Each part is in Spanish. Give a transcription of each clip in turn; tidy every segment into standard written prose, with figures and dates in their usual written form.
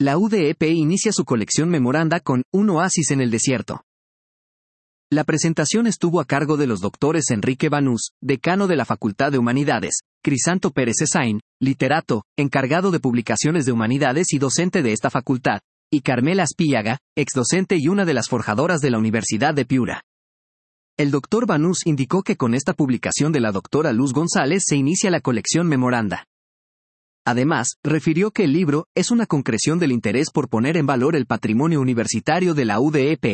La UDEP inicia su colección Memoranda con Un oasis en el desierto. La presentación estuvo a cargo de los doctores Enrique Banús, decano de la Facultad de Humanidades, Crisanto Pérez Esain, literato, encargado de publicaciones de humanidades y docente de esta facultad, y Carmela Aspíllaga, exdocente y una de las forjadoras de la Universidad de Piura. El doctor Banús indicó que con esta publicación de la doctora Luz González se inicia la colección Memoranda. Además, refirió que el libro es una concreción del interés por poner en valor el patrimonio universitario de la UDEP.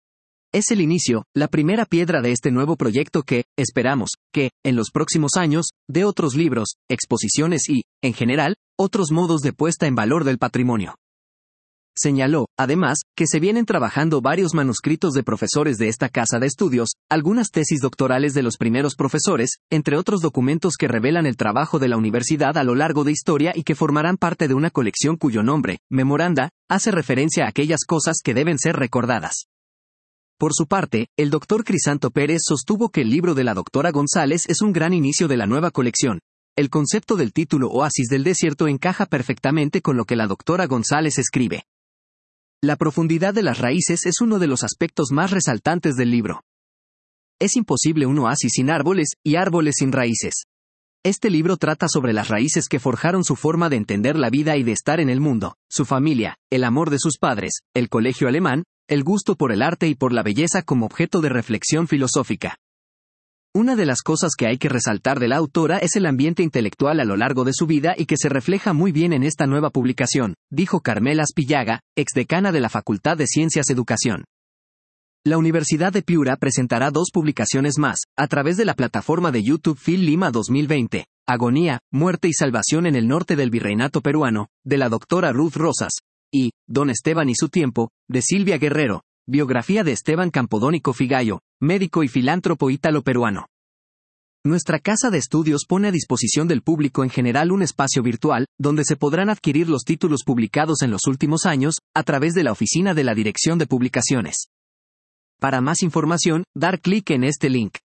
Es el inicio, la primera piedra de este nuevo proyecto que, esperamos, que, en los próximos años, dé otros libros, exposiciones y, en general, otros modos de puesta en valor del patrimonio. Señaló, además, que se vienen trabajando varios manuscritos de profesores de esta casa de estudios, algunas tesis doctorales de los primeros profesores, entre otros documentos que revelan el trabajo de la universidad a lo largo de historia y que formarán parte de una colección cuyo nombre, Memoranda, hace referencia a aquellas cosas que deben ser recordadas. Por su parte, el doctor Crisanto Pérez sostuvo que el libro de la doctora González es un gran inicio de la nueva colección. El concepto del título Oasis del desierto encaja perfectamente con lo que la doctora González escribe. La profundidad de las raíces es uno de los aspectos más resaltantes del libro. Es imposible un oasis sin árboles, y árboles sin raíces. Este libro trata sobre las raíces que forjaron su forma de entender la vida y de estar en el mundo, su familia, el amor de sus padres, el colegio alemán, el gusto por el arte y por la belleza como objeto de reflexión filosófica. Una de las cosas que hay que resaltar de la autora es el ambiente intelectual a lo largo de su vida y que se refleja muy bien en esta nueva publicación, dijo Carmela Aspíllaga, exdecana de la Facultad de Ciencias Educación. La Universidad de Piura presentará 2 publicaciones más, a través de la plataforma de YouTube Phil Lima 2020, Agonía, Muerte y Salvación en el Norte del Virreinato Peruano, de la doctora Ruth Rosas, y Don Esteban y su tiempo, de Silvia Guerrero, biografía de Esteban Campodónico Figallo, médico y filántropo ítalo-peruano. Nuestra casa de estudios pone a disposición del público en general un espacio virtual, donde se podrán adquirir los títulos publicados en los últimos años, a través de la oficina de la Dirección de Publicaciones. Para más información, dar clic en este link.